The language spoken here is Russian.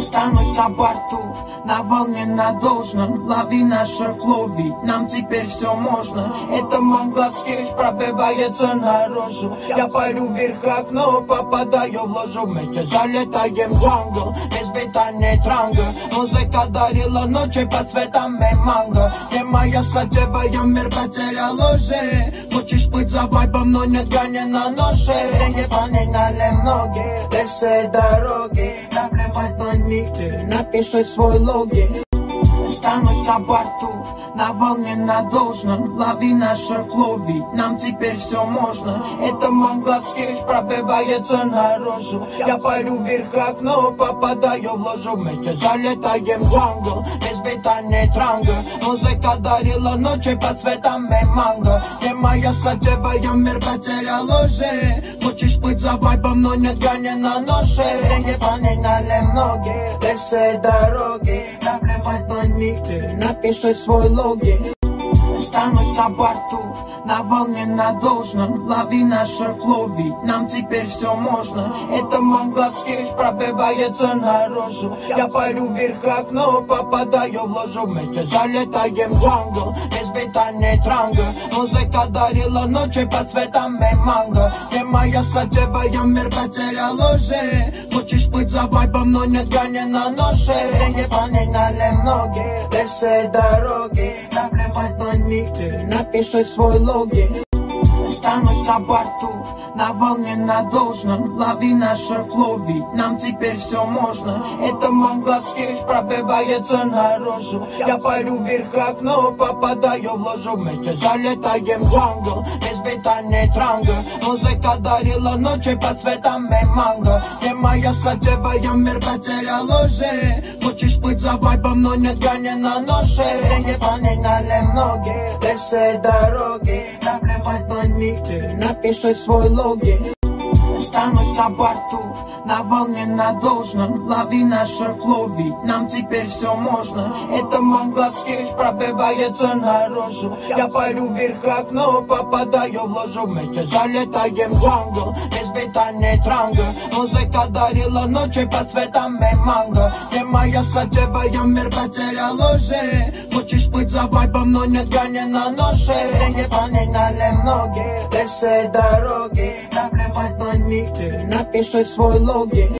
Останусь на борту, на волне, на должном. Лови наше флоу, ведь нам теперь все можно. Это монгольский пробивается наружу. Я парю вверх окно, попадаю в ложу. Вместе залетаем в джангл, без бита не транга. Музыка дарила ночи под цветами манго. Ты моя садевая, мир потерял уже. Хочешь плыть за вайбом, но нет гани на ноше. Деньги поменяли многие, все дороги. Наплевать на них, напиши свой логин. Останусь на борту, на волне, на должном. Лови наше флоу, ведь нам теперь все можно. Это монгольский пробивается наружу. Я парю вверх окно, попадаю в ложу. Вместе залетаем в джангл, без бита не транга. Музыка дарила ночи под цветами манго. Ты моя садевая, мир потерял уже. Хочешь плыть за вайбом, но нет гани на ноше. Деньги поменяли многие, все дороги. Наплевать на них, напиши свой логин. Останусь на борту, на волне, на должном. Лови наше флоу, ведь нам теперь все можно. Это монгольский пробивается наружу. Я парю вверх окно, попадаю в ложу. Вместе залетаем в джангл, без бита не транга. Музыка дарила ночи под цветами манго. Ты моя садевая, мир потерял уже. Хочешь плыть за вайбом, но нет гани на ноше. Деньги поменяли многие, все дороги. Наплевать на них, напиши свой логин. Останусь на борту, на волне, на должном. Лови наше флоу, ведь нам теперь все можно. Это монгольский пробивается наружу. Я парю вверх окно, попадаю в ложу. Вместе залетаем в джангл, без бита не транга. Музыка дарила ночи под цветами манго. Ты моя садевая, мир потерял уже. Хочешь плыть за вайбом, но нет гани на ноше. Деньги поменяли многие, все дороги. Наплевать на них, напиши свой логин. Останусь на борту, на волне, на должном. Лови наше флоу, ведь нам теперь все можно. Это монгольский пробивается наружу. Я парю вверх окно, попадаю в ложу. Вместе залетаем в джангл, без бита не транга. Музыка дарила ночи под цветами манго. Ты моя садевая, мир потерял уже. Хочешь плыть за вайбом, но нет гани на ноше. Деньги поменяли многие, все дороги. Наплевать на них, напиши свой логин.